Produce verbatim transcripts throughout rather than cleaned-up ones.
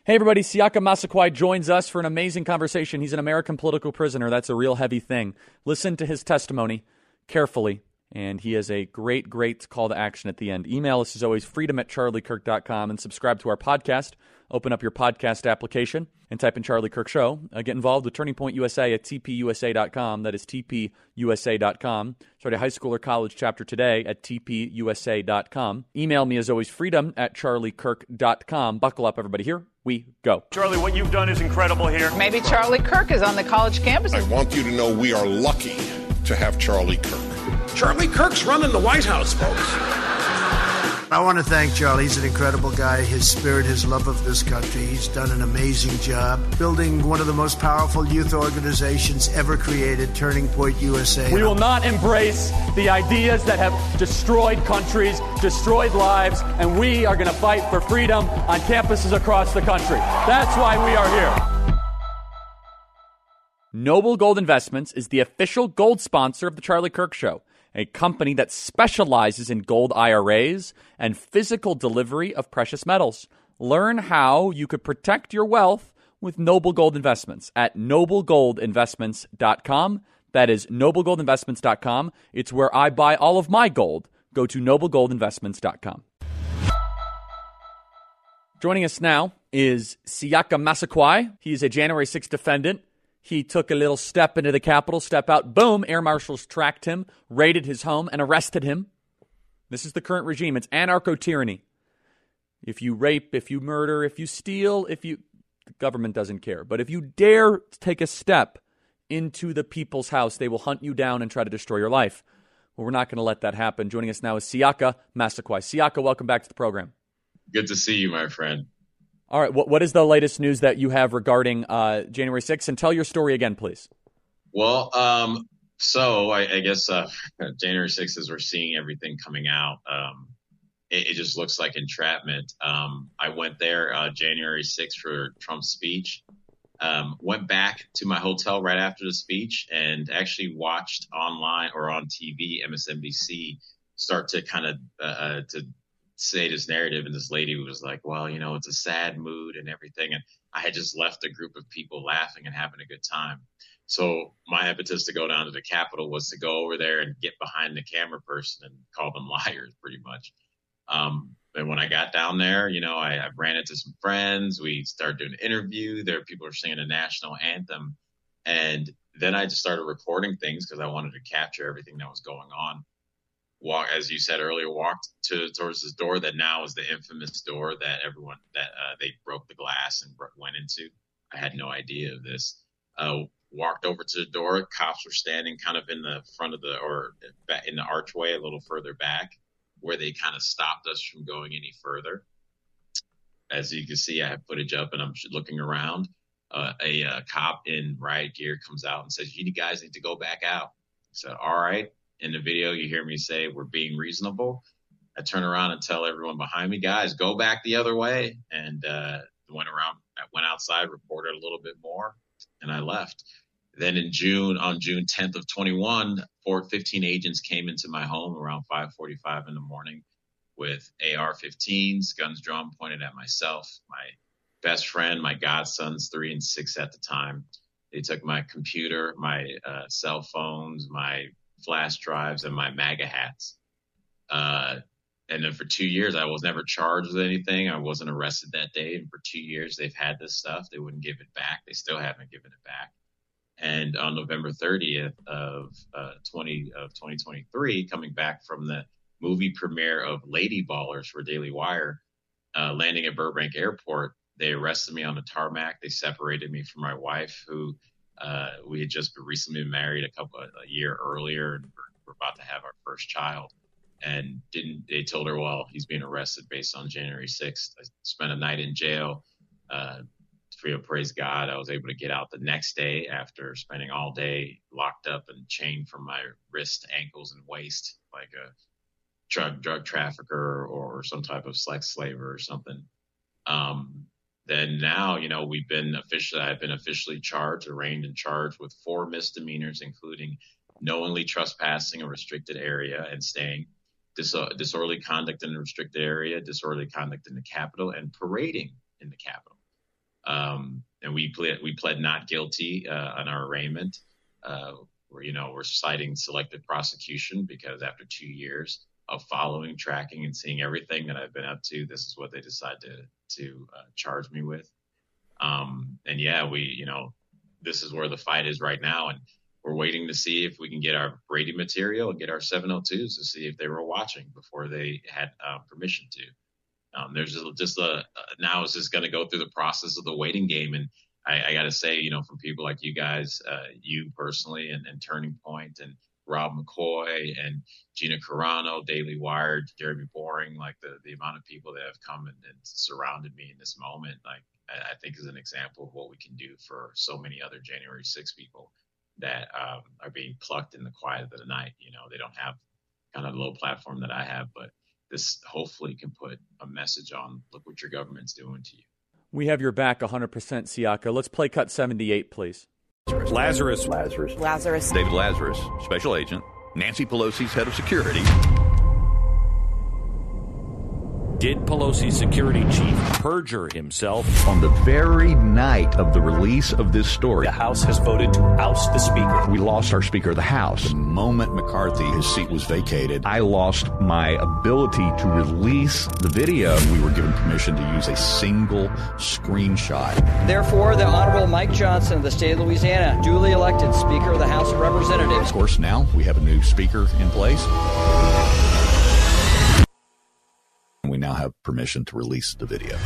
Hey, everybody. Siaka Massaquoi joins us for an amazing conversation. He's an American political prisoner. That's a real heavy thing. Listen to his testimony carefully, and he has a great, great call to action at the end. Email us, as always, freedom at charlie kirk dot com, and subscribe to our podcast. Open up your podcast application and type in Charlie Kirk Show. Uh, get involved with Turning Point U S A at t p u s a dot com. That is t p u s a dot com. Start a high school or college chapter today at t p u s a dot com. Email me, as always, freedom at charlie kirk dot com. Buckle up, everybody. Here we go. Charlie, what you've done is incredible here. Maybe Charlie Kirk is on the college campus. I want you to know we are lucky to have Charlie Kirk. Charlie Kirk's running the White House, folks. I want to thank Charlie. He's an incredible guy. His spirit, his love of this country. He's done an amazing job building one of the most powerful youth organizations ever created, Turning Point U S A. We will not embrace the ideas that have destroyed countries, destroyed lives, and we are going to fight for freedom on campuses across the country. That's why we are here. Noble Gold Investments is the official gold sponsor of The Charlie Kirk Show, a company that specializes in gold I R As and physical delivery of precious metals. Learn how you could protect your wealth with Noble Gold Investments at noble gold investments dot com. That is noble gold investments dot com. It's where I buy all of my gold. Go to noble gold investments dot com. Joining us now is Siaka Massaquoi. He is a January sixth defendant. He took a little step into the Capitol, step out, boom, air marshals tracked him, raided his home, and arrested him. This is the current regime. It's anarcho-tyranny. If you rape, if you murder, if you steal, if you... the government doesn't care. But if you dare take a step into the people's house, they will hunt you down and try to destroy your life. Well, we're not going to let that happen. Joining us now is Siaka Massaquoi. Siaka, welcome back to the program. Good to see you, my friend. All right, what what is the latest news that you have regarding uh, January sixth? And tell your story again, please. Well, um, so I, I guess uh, January sixth, as we're seeing everything coming out, um, it, it just looks like entrapment. Um, I went there uh, January sixth for Trump's speech, um, went back to my hotel right after the speech and actually watched online or on T V, M S N B C, start to kind of uh, uh, to say this narrative, and this lady was like, well, you know, it's a sad mood and everything. And I had just left a group of people laughing and having a good time. So my impetus to go down to the Capitol was to go over there and get behind the camera person and call them liars, pretty much. Um, and when I got down there, you know, I, I ran into some friends. We started doing an interview. There, people were singing the national anthem. And then I just started recording things because I wanted to capture everything that was going on. Walk, as you said earlier, walked to towards this door that now is the infamous door that everyone that uh, they broke the glass and went into. I had no idea of this. Uh, walked over to the door. Cops were standing kind of in the front of the or in the archway a little further back, where they kind of stopped us from going any further. As you can see, I have footage up, and I'm looking around. Uh, a uh, cop in riot gear comes out and says, "You guys need to go back out." I said, "All right." In the video, you hear me say, "We're being reasonable." I turn around and tell everyone behind me, "Guys, go back the other way." And uh, went around, I went outside, reported a little bit more, and I left. Then in June, on June tenth of twenty-one, Fort fifteen agents came into my home around five forty-five in the morning with A R fifteens, guns drawn, pointed at myself, my best friend, my godsons, three and six at the time. They took my computer, my uh, cell phones, my flash drives, and my MAGA hats. Uh, and then for two years, I was never charged with anything. I wasn't arrested that day. And for two years, they've had this stuff. They wouldn't give it back. They still haven't given it back. And on November thirtieth of uh, twenty of twenty twenty-three, coming back from the movie premiere of Lady Ballers for Daily Wire, uh, landing at Burbank Airport, they arrested me on the tarmac. They separated me from my wife, who Uh, we had just recently been married a couple of, a year earlier, and we're, we're about to have our first child. And didn't they told her, well, he's being arrested based on January sixth. I spent a night in jail. Uh, for you know, praise God, I was able to get out the next day after spending all day locked up and chained from my wrist, ankles, and waist like a drug drug trafficker or some type of sex slaver or something. Um, Then now, you know, we've been officially, I've been officially charged, arraigned and charged with four misdemeanors, including knowingly trespassing a restricted area and staying, dis- disorderly conduct in a restricted area, disorderly conduct in the Capitol, and parading in the Capitol. Um, and we pled, we pled not guilty uh, on our arraignment. Uh, where, you know, we're citing selective prosecution because after two years of following, tracking, and seeing everything that I've been up to, this is what they decide to to uh, charge me with. Um, and yeah, we, you know, this is where the fight is right now, and we're waiting to see if we can get our Brady material and get our seven oh twos to see if they were watching before they had uh, permission to. Um, there's just, just a, now it's just going to go through the process of the waiting game. And I, I got to say, you know, from people like you guys, uh, you personally, and, and Turning Point, and Rob McCoy, and Gina Carano, Daily Wire, Jeremy Boring, like the, the amount of people that have come and, and surrounded me in this moment, like I, I think is an example of what we can do for so many other January sixth people that um, are being plucked in the quiet of the night. You know, they don't have kind of the low platform that I have, but this hopefully can put a message on, look what your government's doing to you. We have your back one hundred percent, Siaka. Let's play cut seventy-eight, please. Lazarus. Lazarus. Lazarus. David Lazarus, special agent. Nancy Pelosi's head of security. Did Pelosi's security chief perjure himself? On the very night of the release of this story, the House has voted to oust the Speaker. We lost our Speaker of the House. The moment McCarthy, his seat was vacated, I lost my ability to release the video. We were given permission to use a single screenshot. Therefore, the Honorable Mike Johnson of the state of Louisiana, duly elected Speaker of the House of Representatives. Of course, now we have a new Speaker in place. We now have permission to release the video.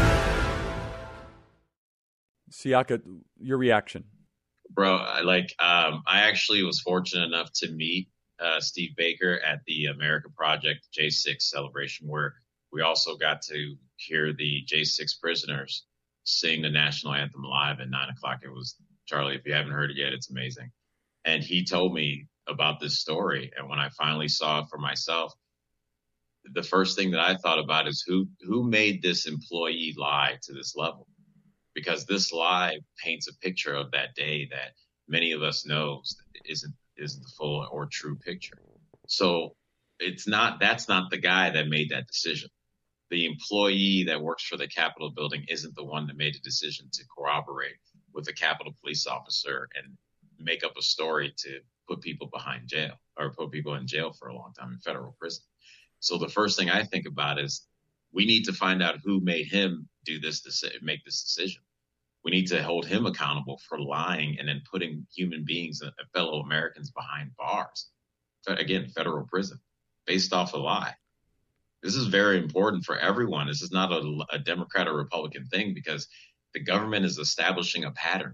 Siaka, your reaction? Bro, I like, um, I actually was fortunate enough to meet uh, Steve Baker at the America Project J six celebration, where we also got to hear the J six prisoners sing the national anthem live at nine o'clock. It was, Charlie, if you haven't heard it yet, it's amazing. And he told me about this story. And when I finally saw it for myself, the first thing that I thought about is who who made this employee lie to this level? Because this lie paints a picture of that day that many of us knows isn't isn't the full or true picture. So it's not that's not the guy that made that decision. The employee that works for the Capitol building isn't the one that made a decision to corroborate with the Capitol police officer and make up a story to put people behind jail or put people in jail for a long time in federal prison. So the first thing I think about is we need to find out who made him do this, make this decision. We need to hold him accountable for lying and then putting human beings and fellow Americans behind bars. Again, federal prison based off a lie. This is very important for everyone. This is not a, a Democrat or Republican thing because the government is establishing a pattern.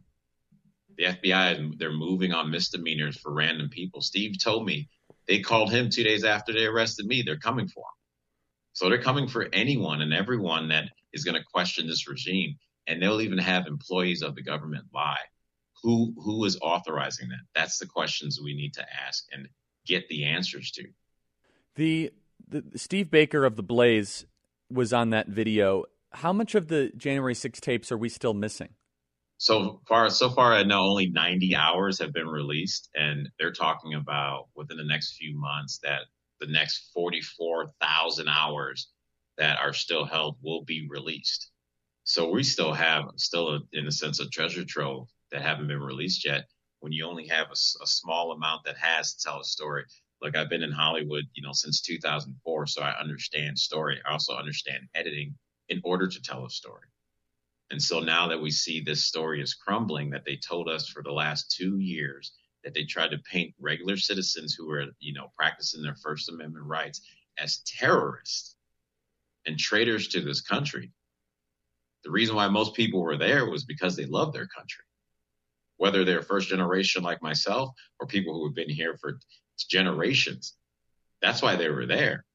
The F B I, they're moving on misdemeanors for random people. Steve told me they called him two days after they arrested me. They're coming for him. So they're coming for anyone and everyone that is going to question this regime. And they'll even have employees of the government lie. Who who is authorizing that? That's the questions we need to ask and get the answers to. The, the Steve Baker of The Blaze was on that video. How much of the January sixth tapes are we still missing? So far, so far, I know only ninety hours have been released, and they're talking about within the next few months that the next forty-four thousand hours that are still held will be released. So we still have, still a, in a sense, a treasure trove that haven't been released yet. When you only have a, a small amount that has to tell a story. Look, I've been in Hollywood, you know, since two thousand four, so I understand story. I also understand editing in order to tell a story. And so now that we see this story is crumbling, that they told us for the last two years, that they tried to paint regular citizens who were, you know, practicing their First Amendment rights as terrorists and traitors to this country. The reason why most people were there was because they love their country, whether they're first generation like myself or people who have been here for generations. That's why they were there.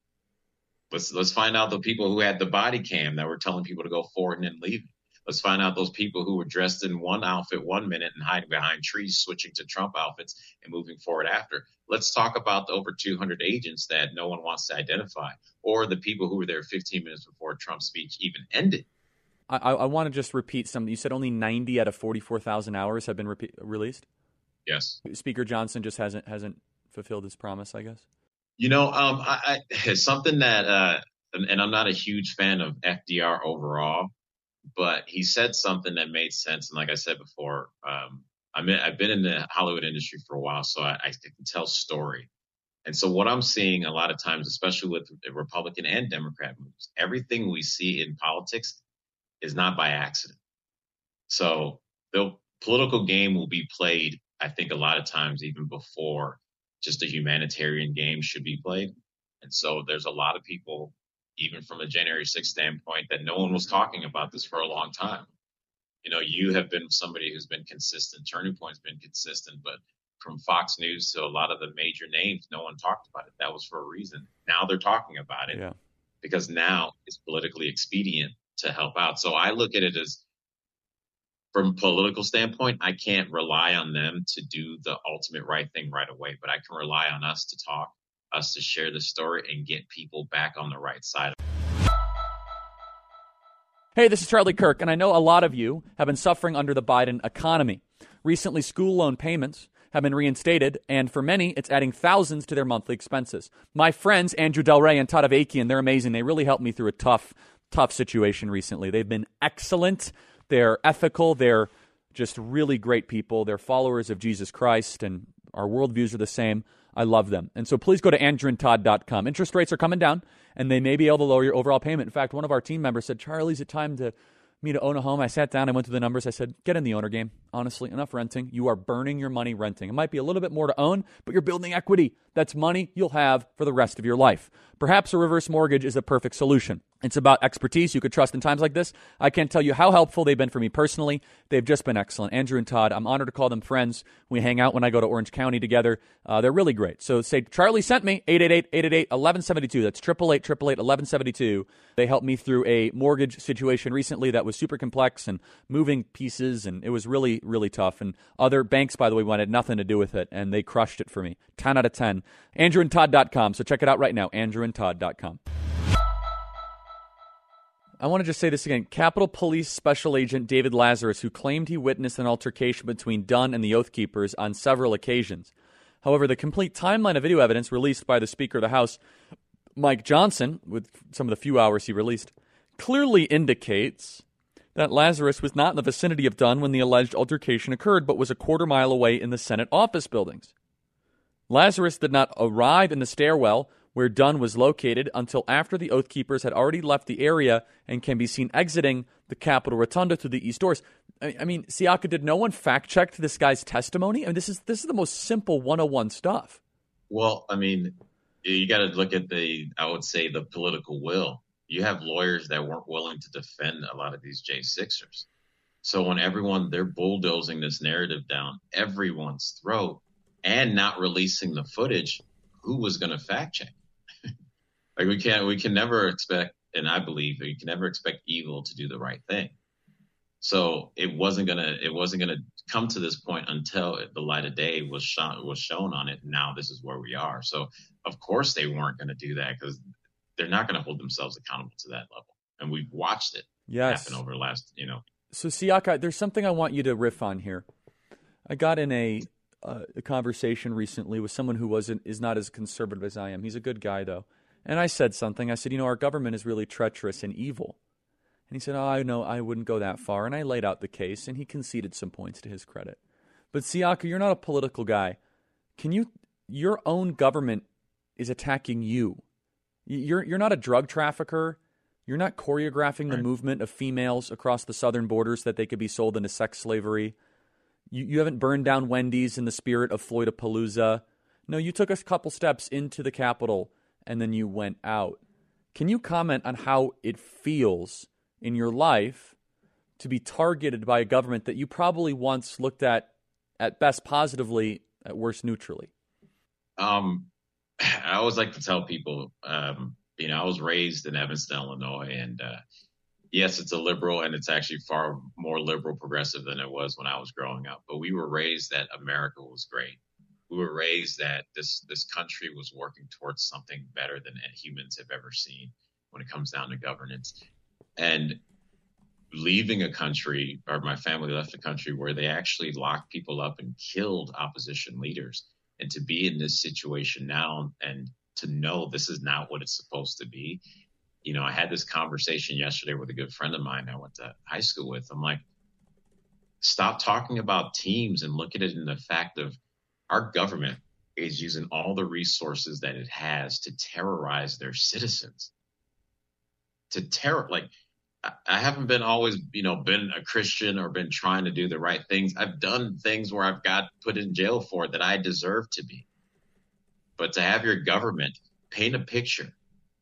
Let's let's find out the people who had the body cam that were telling people to go forward and then leaving. Let's find out those people who were dressed in one outfit one minute and hiding behind trees, switching to Trump outfits and moving forward after. Let's talk about the over two hundred agents that no one wants to identify, or the people who were there fifteen minutes before Trump's speech even ended. I, I want to just repeat something. You said only ninety out of forty-four thousand hours have been re- released? Yes. Speaker Johnson just hasn't hasn't fulfilled his promise, I guess? You know, um, I, I, it's something that, uh, and, and I'm not a huge fan of F D R overall, but he said something that made sense. And like I said before, um, I mean, I've been in the Hollywood industry for a while, so I, I can tell story. And so what I'm seeing a lot of times, especially with Republican and Democrat moves, everything we see in politics is not by accident. So the political game will be played, I think, a lot of times even before just a humanitarian game should be played. And so there's a lot of people, even from a January sixth standpoint, that no one was talking about this for a long time. You know, you have been somebody who's been consistent. Turning Point's been consistent, but from Fox News to a lot of the major names, no one talked about it. That was for a reason. Now they're talking about it yeah. because now it's politically expedient to help out. So I look at it as, from a political standpoint, I can't rely on them to do the ultimate right thing right away, but I can rely on us to talk, us to share the story and get people back on the right side. Hey, this is Charlie Kirk, and I know a lot of you have been suffering under the Biden economy. Recently, school loan payments have been reinstated, and for many, it's adding thousands to their monthly expenses. My friends, Andrew Del Rey and Todd Avakian, they're amazing. They really helped me through a tough, tough situation recently. They've been excellent. They're ethical. They're just really great people. They're followers of Jesus Christ, and our worldviews are the same. I love them. And so please go to andrew and todd dot com. Interest rates are coming down, and they may be able to lower your overall payment. In fact, one of our team members said, Charlie, is it time to me to own a home? I sat down, I went through the numbers. I said, get in the owner game. Honestly, enough renting. You are burning your money renting. It might be a little bit more to own, but you're building equity. That's money you'll have for the rest of your life. Perhaps a reverse mortgage is a perfect solution. It's about expertise you could trust in times like this. I can't tell you how helpful they've been for me personally. They've just been excellent. Andrew and Todd, I'm honored to call them friends. We hang out when I go to Orange County together. Uh, they're really great. So say, Charlie sent me, eight eight eight, eight eight eight, one one seven two. That's eight eight eight, eight eight eight, one one seven two. They helped me through a mortgage situation recently that was super complex and moving pieces, and it was really, really tough. And other banks, by the way, wanted nothing to do with it, and they crushed it for me. ten out of ten. andrew and todd dot com. So check it out right now, andrew and todd dot com. I want to just say this again. Capitol Police Special Agent David Lazarus, who claimed he witnessed an altercation between Dunn and the Oath Keepers on several occasions. However, the complete timeline of video evidence released by the Speaker of the House, Mike Johnson, with some of the few hours he released, clearly indicates that Lazarus was not in the vicinity of Dunn when the alleged altercation occurred, but was a quarter mile away in the Senate office buildings. Lazarus did not arrive in the stairwell where Dunn was located until after the Oath Keepers had already left the area and can be seen exiting the Capitol Rotunda through the east doors. I, I mean, Siaka, did no one fact-check this guy's testimony? I mean, this is this is the most simple one oh one stuff. Well, I mean, you got to look at the, I would say, the political will. You have lawyers that weren't willing to defend a lot of these J sixers. So when everyone, they're bulldozing this narrative down everyone's throat and not releasing the footage, who was going to fact check? Like we can't, we can never expect, and I believe that you can never expect evil to do the right thing. So it wasn't gonna, it wasn't gonna come to this point until the light of day was shown, was shown on it. Now this is where we are. So of course they weren't going to do that because they're not going to hold themselves accountable to that level. And we've watched it yes. happen over the last, you know. So Siaka, there's something I want you to riff on here. I got in a uh, a conversation recently with someone who wasn't is not as conservative as I am. He's a good guy though. And I said something. I said, you know, our government is really treacherous and evil. And he said, oh, I know, I wouldn't go that far. And I laid out the case, and he conceded some points to his credit. But Siaka, you're not a political guy. Can you, your own government is attacking you. You're you're not a drug trafficker. You're not choreographing the right. movement of females across the southern borders that they could be sold into sex slavery. You you haven't burned down Wendy's in the spirit of Floydapalooza. No, you took a couple steps into the Capitol and then you went out. Can you comment on how it feels in your life to be targeted by a government that you probably once looked at at best positively, at worst neutrally? Um, I always like to tell people, um, you know, I was raised in Evanston, Illinois, and uh, yes, it's a liberal, and it's actually far more liberal progressive than it was when I was growing up. But we were raised that America was great. We were raised that this this country was working towards something better than humans have ever seen when it comes down to governance. And leaving a country, or my family left a country where they actually locked people up and killed opposition leaders. And to be in this situation now and to know this is not what it's supposed to be, you know, I had this conversation yesterday with a good friend of mine I went to high school with. I'm like, stop talking about teams and look at it in the fact of our government is using all the resources that it has to terrorize their citizens. To terror, like, I haven't been always, you know, been a Christian or been trying to do the right things. I've done things where I've got put in jail for that I deserve to be. But to have your government paint a picture,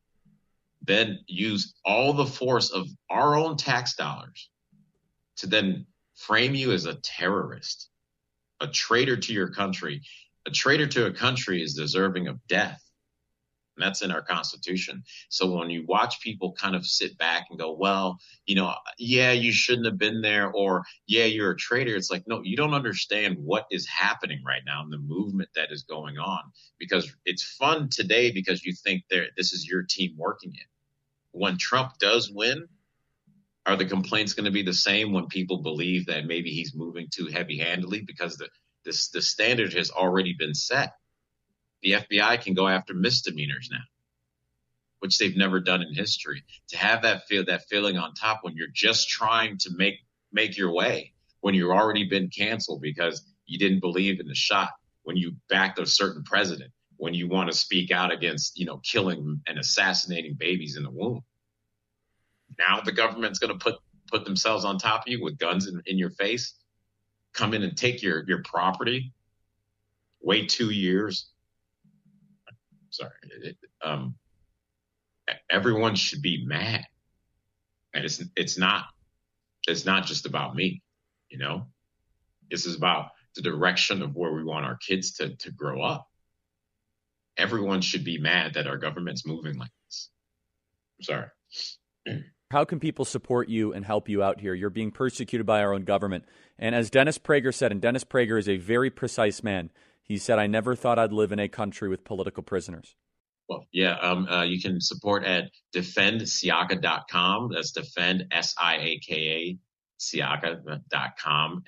then use all the force of our own tax dollars to then frame you as a terrorist, a traitor to your country. A traitor to a country is deserving of death. And that's in our Constitution. So when you watch people kind of sit back and go, well, you know, yeah, you shouldn't have been there, or yeah, you're a traitor. It's like, no, you don't understand what is happening right now and the movement that is going on, because it's fun today because you think there this is your team working it. When Trump does win, are the complaints going to be the same when people believe that maybe he's moving too heavy-handedly? Because the this the standard has already been set. The F B I can go after misdemeanors now, which they've never done in history. To have that feel that feeling on top when you're just trying to make make your way, when you've already been canceled because you didn't believe in the shot, when you backed a certain president, when you want to speak out against, you know, killing and assassinating babies in the womb. Now the government's going to put put themselves on top of you with guns in, in your face, come in and take your your property, wait two years. Sorry, it, um, everyone should be mad, and it's it's not it's not just about me, you know. This is about the direction of where we want our kids to to grow up. Everyone should be mad that our government's moving like this. I'm sorry. How can people support you and help you out here? You're being persecuted by our own government, and as Dennis Prager said, and Dennis Prager is a very precise man. He said, I never thought I'd live in a country with political prisoners. Well, yeah, um, uh, you can support at defend siaka dot com. That's defend, S I A K A, siaka dot com.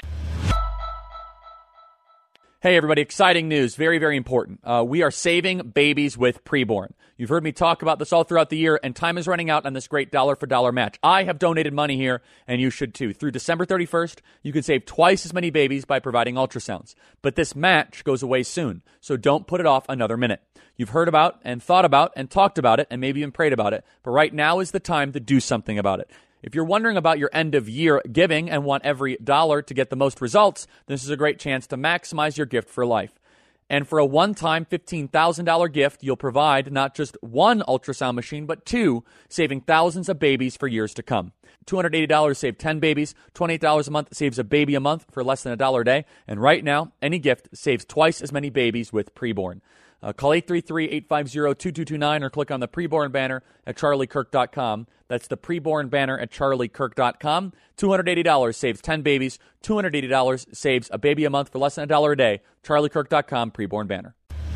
Hey, everybody, exciting news. Very, very important. Uh, we are saving babies with preborn. You've heard me talk about this all throughout the year, and time is running out on this great dollar-for-dollar match. I have donated money here, and you should too. Through December thirty-first, you can save twice as many babies by providing ultrasounds. But this match goes away soon, so don't put it off another minute. You've heard about and thought about and talked about it and maybe even prayed about it, but right now is the time to do something about it. If you're wondering about your end-of-year giving and want every dollar to get the most results, this is a great chance to maximize your gift for life. And for a one-time fifteen thousand dollars gift, you'll provide not just one ultrasound machine, but two, saving thousands of babies for years to come. two hundred eighty dollars saves ten babies, twenty-eight dollars a month saves a baby a month for less than a dollar a day. And right now, any gift saves twice as many babies with preborn. Uh, call eight three three, eight five zero, two two two nine or click on the preborn banner at charlie kirk dot com. That's the preborn banner at charlie kirk dot com. two hundred eighty dollars saves ten babies. two hundred eighty dollars saves a baby a month for less than a dollar a day. charlie kirk dot com, preborn banner.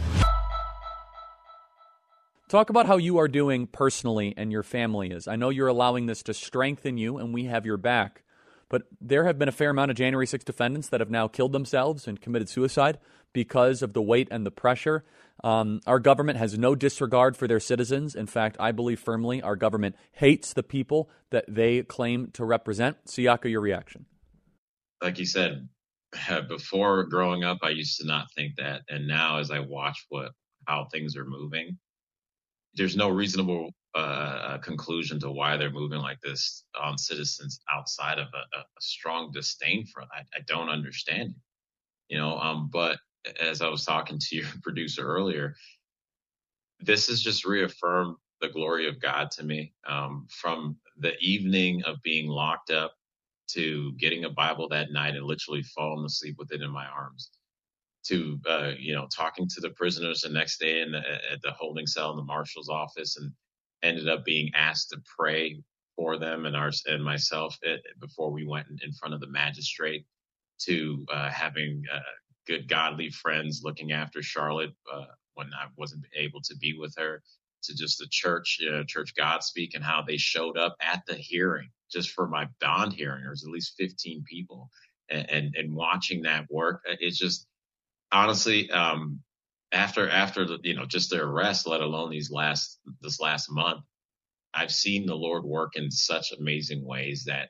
Talk about how you are doing personally and your family is. I know you're allowing this to strengthen you, and we have your back. But there have been a fair amount of January sixth defendants that have now killed themselves and committed suicide because of the weight and the pressure. Um, our government has no disregard for their citizens. In fact, I believe firmly our government hates the people that they claim to represent. Siaka, your reaction? Like you said, before growing up, I used to not think that. And now as I watch what how things are moving, there's no reasonable uh, conclusion to why they're moving like this on citizens outside of a, a strong disdain for it. I, I don't understand it, you know, um, but as I was talking to your producer earlier, this has just reaffirmed the glory of God to me. Um, from the evening of being locked up to getting a Bible that night and literally falling asleep with it in my arms, to, uh, you know, talking to the prisoners the next day in the, at the holding cell in the marshal's office, and ended up being asked to pray for them and our and myself it, before we went in front of the magistrate, to uh, having uh, good godly friends looking after Charlotte uh, when I wasn't able to be with her, to just the church, you know, Church Godspeak, and how they showed up at the hearing just for my bond hearing. There was at least fifteen people, and and, and watching that work, it's just honestly, um, after after the, you know, just the arrest, let alone these last this last month, I've seen the Lord work in such amazing ways that,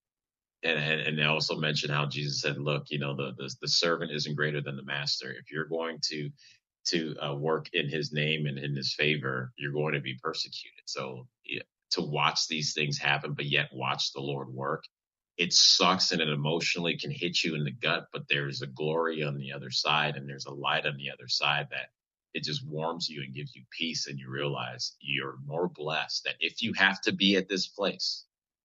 and, and, and they also mentioned how Jesus said, look, you know, the, the, the servant isn't greater than the master. If you're going to, to uh, work in his name and in his favor, you're going to be persecuted. So yeah, to watch these things happen, but yet watch the Lord work, it sucks and it emotionally can hit you in the gut, but there's a glory on the other side and there's a light on the other side that it just warms you and gives you peace. And you realize you're more blessed that if you have to be at this place,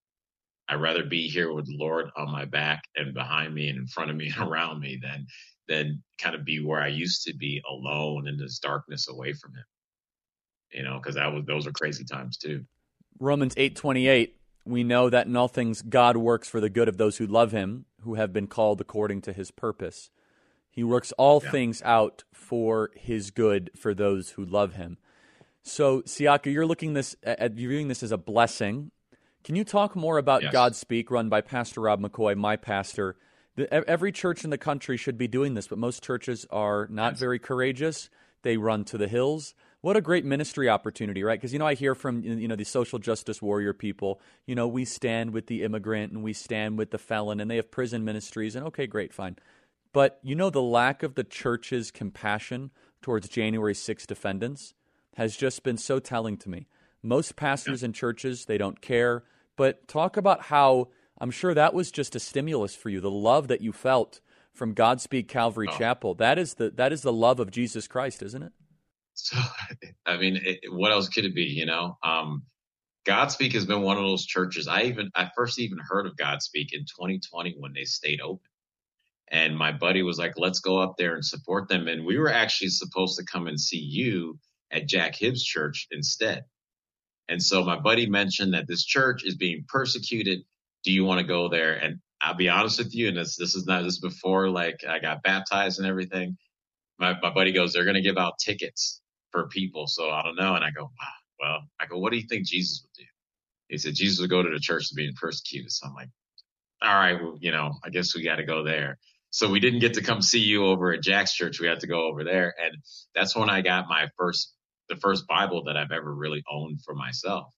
I'd rather be here with the Lord on my back and behind me and in front of me and around me than, than kind of be where I used to be alone in this darkness away from him. You know, because that was, those are crazy times too. Romans eight twenty-eight, we know that in all things God works for the good of those who love him, who have been called according to his purpose. He works all yeah. things out for his good for those who love him. So, Siaka, you're looking this at viewing this as a blessing. Can you talk more about yes. Godspeak, run by Pastor Rob McCoy, my pastor? The, every church in the country should be doing this, but most churches are not yes. very courageous. They run to the hills. What a great ministry opportunity, right? Because, you know, I hear from, you know, the social justice warrior people, you know, we stand with the immigrant and we stand with the felon, and they have prison ministries, and okay, great, fine. But, you know, the lack of the church's compassion towards January sixth defendants has just been so telling to me. Most pastors yeah. and churches, they don't care. But talk about how I'm sure that was just a stimulus for you, the love that you felt from Godspeak Calvary oh. Chapel. That is the that is the love of Jesus Christ, isn't it? So, I mean, it, what else could it be, you know? Um, Godspeak has been one of those churches. I even I first even heard of Godspeak in twenty twenty when they stayed open. And my buddy was like, let's go up there and support them. And we were actually supposed to come and see you at Jack Hibbs Church instead. And so my buddy mentioned that this church is being persecuted. Do you want to go there? And I'll be honest with you, and this this is not this is before like I got baptized and everything. My my buddy goes, they're going to give out tickets for people, so I don't know. And I go, wow. Well, I go, what do you think Jesus would do? He said Jesus would go to the church that's being persecuted. So I'm like, all right, well, you know, I guess we got to go there. So we didn't get to come see you over at Jack's church. We had to go over there, and that's when I got my first. the first Bible that I've ever really owned for myself.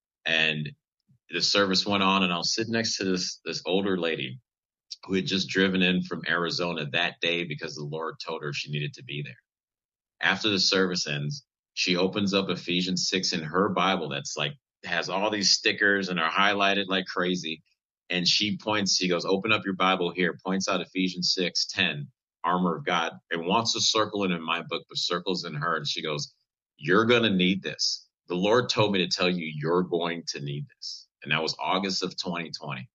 And the service went on, and I was sitting next to this, this older lady who had just driven in from Arizona that day because the Lord told her she needed to be there. After the service ends, she opens up Ephesians six in her Bible that's like, has all these stickers and are highlighted like crazy. And she points, she goes, open up your Bible here, points out Ephesians six ten, armor of God, and wants to circle it in my book, but circles in her. And she goes, you're going to need this. The Lord told me to tell you you're going to need this. And that was August of twenty twenty.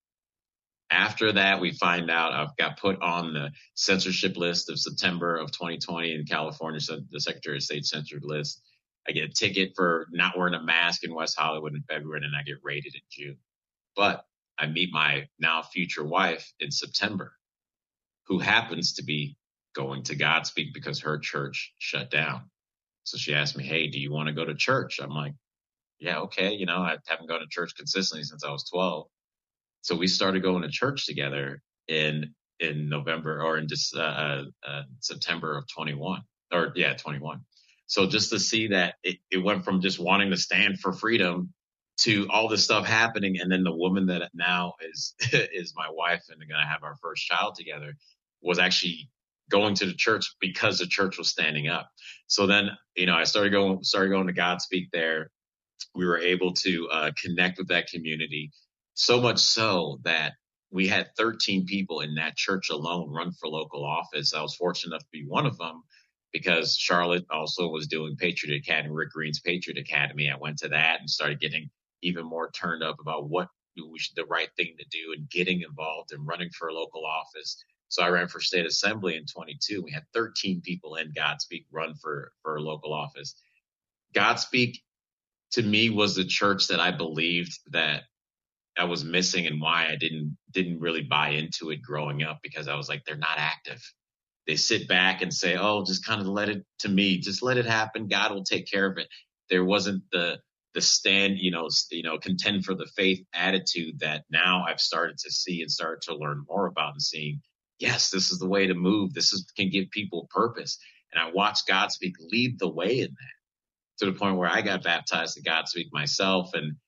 After that, we find out I've got put on the censorship list of September of twenty twenty in California, so the Secretary of State censored list. I get a ticket for not wearing a mask in West Hollywood in February, and then I get raided in June. But I meet my now future wife in September, who happens to be going to Godspeak because her church shut down. So she asked me, hey, do you want to go to church? I'm like, yeah, okay. You know, I haven't gone to church consistently since I was twelve. So we started going to church together in in November or in just uh, uh, September of twenty-one or yeah, twenty-one. So just to see that it, it went from just wanting to stand for freedom to all this stuff happening. And then the woman that now is is my wife and going to have our first child together was actually going to the church because the church was standing up. So then, you know, I started going, started going to Godspeak there. We were able to uh, connect with that community, so much so that we had thirteen people in that church alone run for local office. I was fortunate enough to be one of them because Charlotte also was doing Patriot Academy, Rick Green's Patriot Academy. I went to that and started getting even more turned up about what we should, the right thing to do and getting involved and running for a local office. So I ran for state assembly in twenty-two. We had thirteen people in Godspeak run for, for a local office. Godspeak, to me, was the church that I believed that I was missing and why I didn't didn't really buy into it growing up, because I was like, they're not active. They sit back and say, oh, just kind of let it to me. Just let it happen. God will take care of it. There wasn't the the stand, you know, you know, contend for the faith attitude that now I've started to see and started to learn more about and seeing, yes, this is the way to move. This is can give people purpose. And I watched Godspeak lead the way in that, to the point where I got baptized at Godspeak myself. And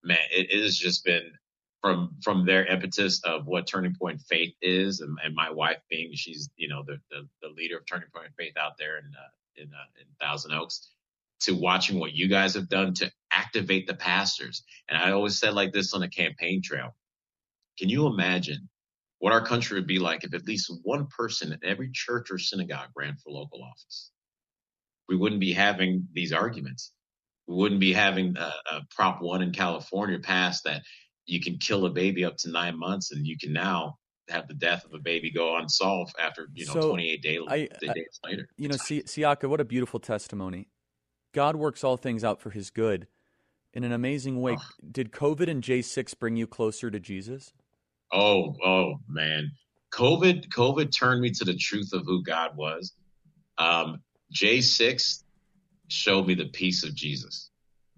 man, it, it has just been from from their impetus of what Turning Point Faith is, and, and my wife being, she's, you know, the, the, the leader of Turning Point Faith out there in uh, in, uh, in Thousand Oaks, to watching what you guys have done to activate the pastors. And I always said like this on the campaign trail, can you imagine what our country would be like if at least one person in every church or synagogue ran for local office? We wouldn't be having these arguments. We wouldn't be having a, a Prop one in California passed that you can kill a baby up to nine months and you can now have the death of a baby go unsolved after, you know, so twenty-eight day, I, days I, later. You know, Si- Siaka, what a beautiful testimony. God works all things out for his good in an amazing way. Oh. Did COVID and J six bring you closer to Jesus? Oh, oh man. COVID, COVID turned me to the truth of who God was. Um, J six showed me the peace of Jesus.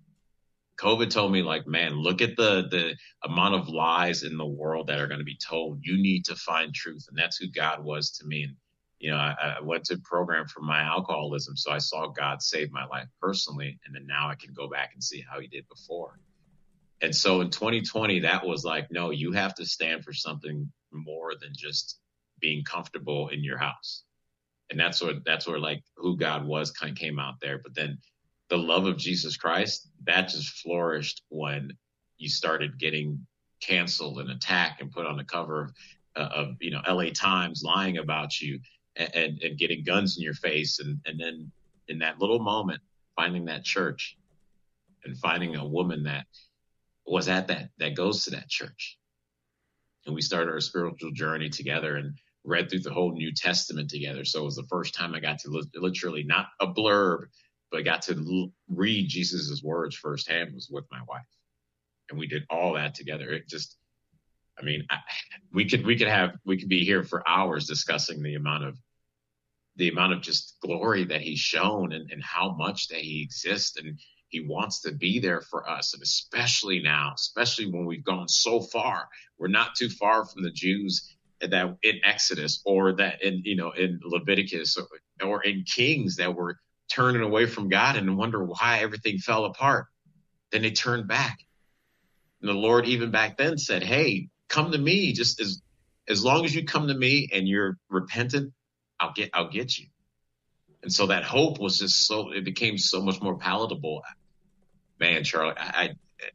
COVID told me, like, man, look at the the amount of lies in the world that are going to be told. You need to find truth. And that's who God was to me. And, you know, I, I went to a program for my alcoholism. So I saw God save my life personally. And then now I can go back and see how he did before. And so in twenty twenty, that was like, no, you have to stand for something more than just being comfortable in your house. And that's what, that's where like who God was kind of came out there. But then the love of Jesus Christ, that just flourished when you started getting canceled and attacked and put on the cover of, uh, of you know, L A Times lying about you and, and, and getting guns in your face. And, and then in that little moment, finding that church and finding a woman that was at that, that goes to that church. And we started our spiritual journey together and read through the whole New Testament together. So it was the first time I got to li- literally not a blurb, but I got to l- read Jesus's words firsthand was with my wife. And we did all that together. It just, I mean, I, we could, we could have, we could be here for hours discussing the amount of, the amount of just glory that he's shown and, and how much that he exists. And he wants to be there for us. And especially now, especially when we've gone so far, we're not too far from the Jews that in Exodus or that in, you know, in Leviticus or, or in Kings that were turning away from God and wonder why everything fell apart. Then they turned back. And the Lord even back then said, hey, come to me. Just as, as long as you come to me and you're repentant, I'll get, I'll get you. And so that hope was just so, it became so much more palatable. Man, Charlie, I,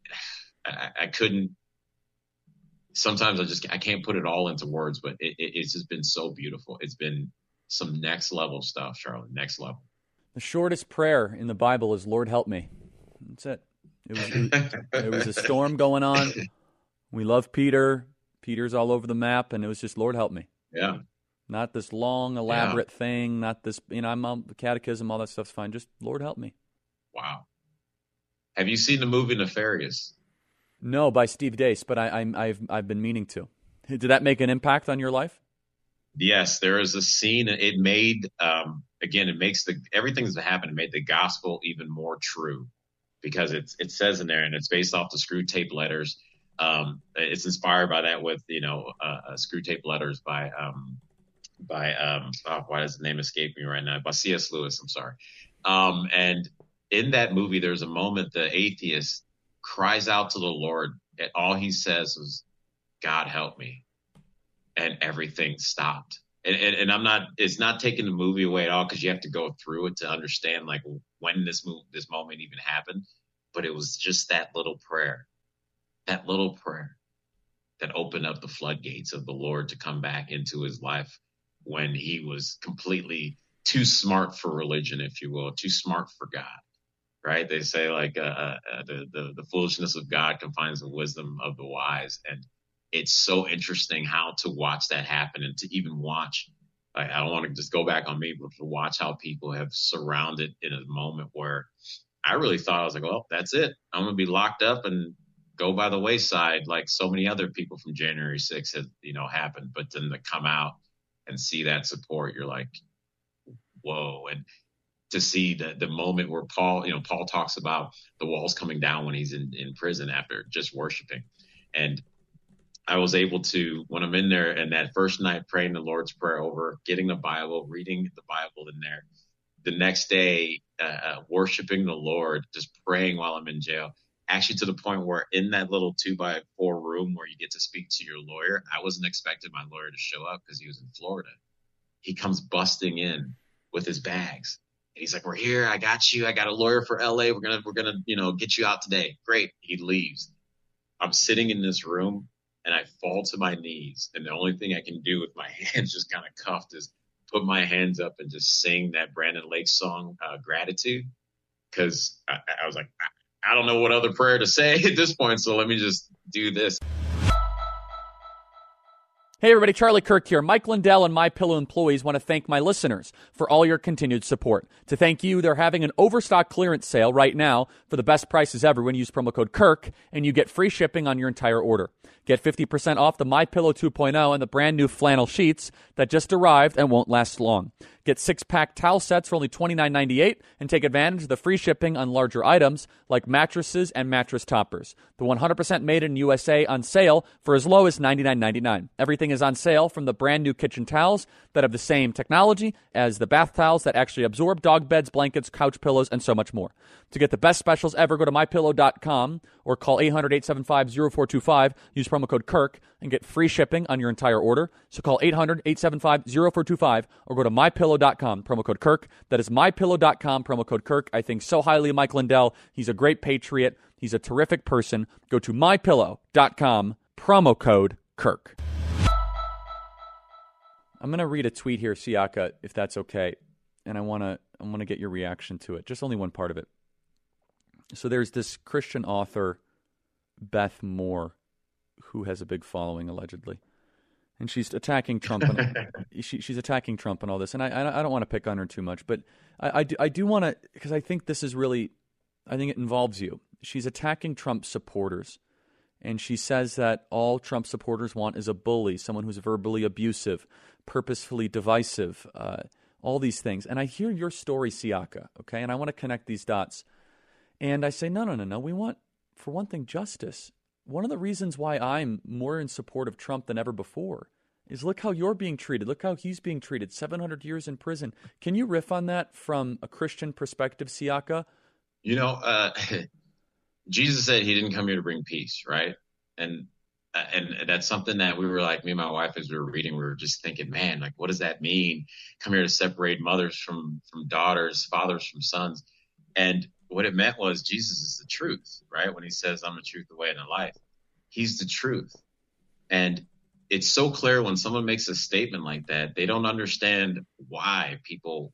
I, I couldn't, sometimes I just, I can't put it all into words, but it, it, it's just been so beautiful. It's been some next level stuff, Charlie, next level. The shortest prayer in the Bible is, Lord, help me. That's it. It was, it, it was a storm going on. We love Peter. Peter's all over the map, and it was just, Lord, help me. Yeah. Not this long, elaborate yeah. thing, not this, you know, I'm on the catechism, all that stuff's fine. Just, Lord, help me. Wow. Have you seen the movie Nefarious? No, by Steve Dace, but I, I, I've I've been meaning to. Did that make an impact on your life? Yes, there is a scene. It made, um, again, it makes the everything that's happened. It made the gospel even more true because it's it says in there, and it's based off the Screw Tape Letters. Um, it's inspired by that with you know uh, uh, Screw Tape Letters by um, by um, oh, why does the name escape me right now? By C S Lewis. I'm sorry. Um, and in that movie, there's a moment the atheist cries out to the Lord, and all he says is, "God help me." And everything stopped. And, and, and I'm not, it's not taking the movie away at all because you have to go through it to understand like when this move, this moment even happened. But it was just that little prayer, that little prayer that opened up the floodgates of the Lord to come back into his life when he was completely too smart for religion, if you will, too smart for God. Right? They say like uh, uh, the, the the foolishness of God confines the wisdom of the wise. And it's so interesting how to watch that happen and to even watch, like, I don't want to just go back on me, but to watch how people have surrounded in a moment where I really thought, I was like, well, that's it. I'm going to be locked up and go by the wayside like so many other people from January sixth had, you know, happened. But then to come out and see that support, you're like, whoa. And to see the, the moment where Paul, you know, Paul talks about the walls coming down when he's in, in prison after just worshiping. And I was able to, when I'm in there and that first night praying the Lord's Prayer over, getting the Bible, reading the Bible in there, the next day, uh, uh, worshiping the Lord, just praying while I'm in jail. actually to the point where in that little two by four room where you get to speak to your lawyer, I wasn't expecting my lawyer to show up because he was in Florida. He comes busting in with his bags. And he's like, we're here. I got you. I got a lawyer for L A. We're going to, we're going to, you know, get you out today. Great. He leaves. I'm sitting in this room and I fall to my knees. And the only thing I can do with my hands just kind of cuffed is put my hands up and just sing that Brandon Lake song, uh, Gratitude. Cause I, I was like, I, I don't know what other prayer to say at this point. So let me just do this. Hey everybody, Charlie Kirk here. Mike Lindell and MyPillow employees want to thank my listeners for all your continued support. To thank you, they're having an overstock clearance sale right now for the best prices ever when you use promo code Kirk, and you get free shipping on your entire order. Get fifty percent off the MyPillow two point oh and the brand new flannel sheets that just arrived and won't last long. Get six-pack towel sets for only twenty-nine ninety-eight and take advantage of the free shipping on larger items like mattresses and mattress toppers. The one hundred percent made in U S A on sale for as low as ninety-nine ninety-nine. Everything is on sale, from the brand new kitchen towels that have the same technology as the bath towels that actually absorb dog beds, blankets, couch pillows, and so much more. To get the best specials ever, go to my pillow dot com or call eight hundred, eight seven five, zero four two five. Use promo code Kirk and get free shipping on your entire order. So call eight hundred, eight seven five, zero four two five or go to my pillow dot com, promo code Kirk. That is my pillow dot com, promo code Kirk. I think so highly of Mike Lindell. He's a great patriot. He's a terrific person. Go to my pillow dot com, promo code Kirk. I'm going to read a tweet here, Siaka, if that's okay, and I want to I want to get your reaction to it. Just only one part of it. So there's this Christian author, Beth Moore, who has a big following, allegedly. And she's attacking Trump. And, she, she's attacking Trump and all this. And I, I don't want to pick on her too much, but I, I do, I do want to, because I think this is really, I think it involves you. She's attacking Trump supporters. And she says that all Trump supporters want is a bully, someone who's verbally abusive, purposefully divisive, uh, all these things. And I hear your story, Siaka, okay? And I want to connect these dots. And I say, no, no, no, no. We want, for one thing, justice. One of the reasons why I'm more in support of Trump than ever before is look how you're being treated. Look how he's being treated. seven hundred years in prison. Can you riff on that from a Christian perspective, Siaka? You know, uh, Jesus said he didn't come here to bring peace, right? And and that's something that we were like, me and my wife, as we were reading, we were just thinking, man, like, what does that mean? Come here to separate mothers from, from daughters, fathers from sons. And what it meant was Jesus is the truth, right? When he says, I'm the truth, the way, and the life, he's the truth. And it's so clear when someone makes a statement like that, they don't understand why people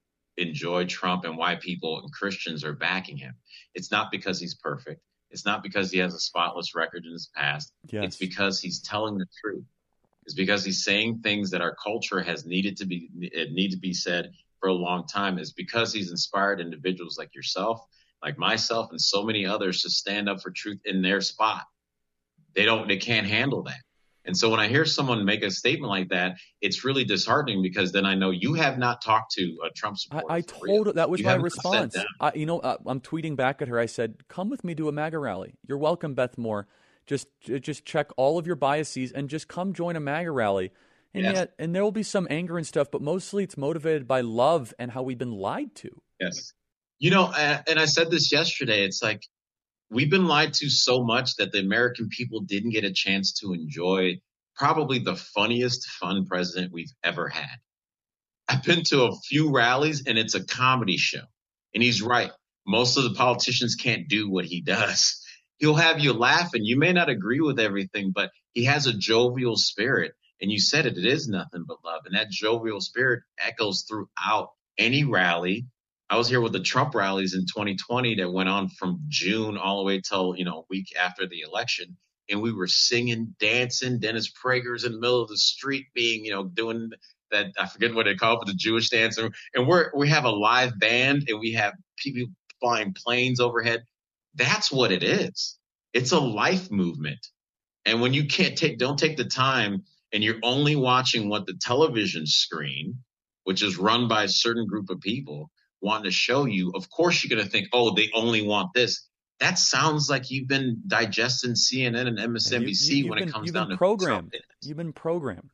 enjoy Trump and why people and Christians are backing him. It's not because he's perfect. It's not because he has a spotless record in his past. Yes. It's because he's telling the truth. It's because he's saying things that our culture has needed to be need to be said for a long time. It's because he's inspired individuals like yourself, like myself, and so many others to stand up for truth in their spot. They don't, they can't handle that. And so when I hear someone make a statement like that, it's really disheartening, because then I know you have not talked to a Trump supporter. I, I told her that was you my response. I, you know, uh, I'm tweeting back at her. I said, come with me to a MAGA rally. You're welcome, Beth Moore. Just just check all of your biases and just come join a MAGA rally. And yes. yet, and there will be some anger and stuff, but mostly it's motivated by love and how we've been lied to. Yes. You know, and I said this yesterday, it's like, we've been lied to so much that the American people didn't get a chance to enjoy probably the funniest, fun president we've ever had. I've been to a few rallies and it's a comedy show. And he's right. Most of the politicians can't do what he does. He'll have you laughing. You may not agree with everything, but he has a jovial spirit. And you said it, it is nothing but love. And that jovial spirit echoes throughout any rally. I was here with the Trump rallies in twenty twenty that went on from June all the way till, you know, a week after the election. And we were singing, dancing. Dennis Prager's in the middle of the street being, you know, doing that. I forget what they call it, but the Jewish dance. And we're, we have a live band and we have people flying planes overhead. That's what it is. It's a life movement. And when you can't take, don't take the time and you're only watching what the television screen, which is run by a certain group of people, want to show you, of course you're going to think, oh, they only want this. That sounds like you've been digesting C N N and M S N B C you, you, when been, it comes you've down been to programmed. Trump. You've been programmed.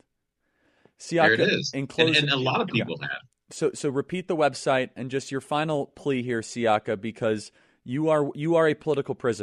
Siaka, there it is. In closing, and, and a lot of people yeah. have. So, so repeat the website and just your final plea here, Siaka, because you are you are a political prisoner.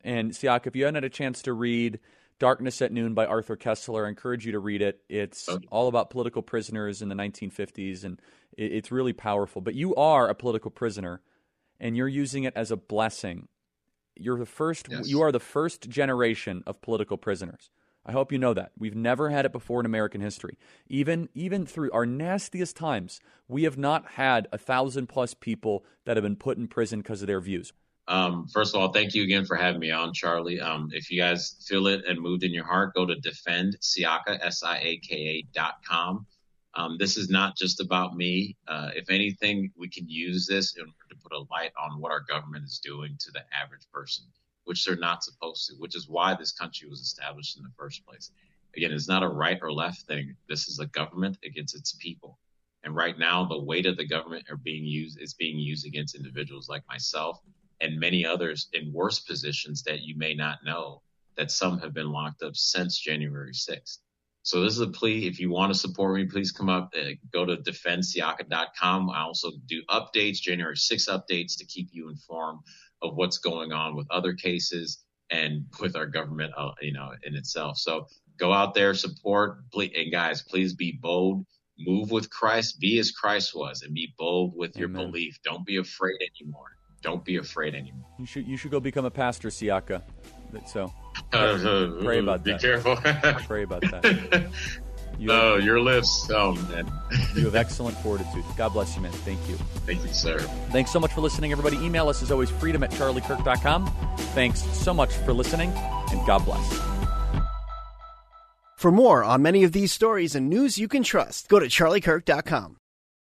And Siaka, if you haven't had a chance to read Darkness at Noon by Arthur Koestler, I encourage you to read it. It's okay. all about political prisoners in the nineteen fifties, and it's really powerful. But you are a political prisoner, and you're using it as a blessing. You're the first. Yes. You are the first generation of political prisoners. I hope you know that. We've never had it before in American history. Even even through our nastiest times, we have not had a thousand plus people that have been put in prison because of their views. Um, first of all, thank you again for having me on, Charlie. Um, if you guys feel it and moved in your heart, go to defend siaka, S I A K A dot com. Um, this is not just about me. Uh, if anything, we can use this in order to put a light on what our government is doing to the average person, which they're not supposed to, which is why this country was established in the first place. Again, it's not a right or left thing. This is a government against its people. And right now, the weight of the government are being used is being used against individuals like myself and many others in worse positions that you may not know, that some have been locked up since January sixth. So this is a plea. If you want to support me, please come up, uh, go to defend siaka dot com. I also do updates, January sixth updates, to keep you informed of what's going on with other cases and with our government, uh, you know, in itself. So go out there, support, and guys, please be bold, move with Christ, be as Christ was, and be bold with Amen. Your belief. Don't be afraid anymore. Don't be afraid anymore. You should you should go become a pastor, Siaka. So uh, uh, pray about be that. Be careful. Pray about that. You oh, have, your lips. Oh, man. You have excellent fortitude. God bless you, man. Thank you. Thank you, sir. Thanks so much for listening, everybody. Email us, as always, freedom at charlie kirk dot com. Thanks so much for listening, and God bless. For more on many of these stories and news you can trust, go to charlie kirk dot com.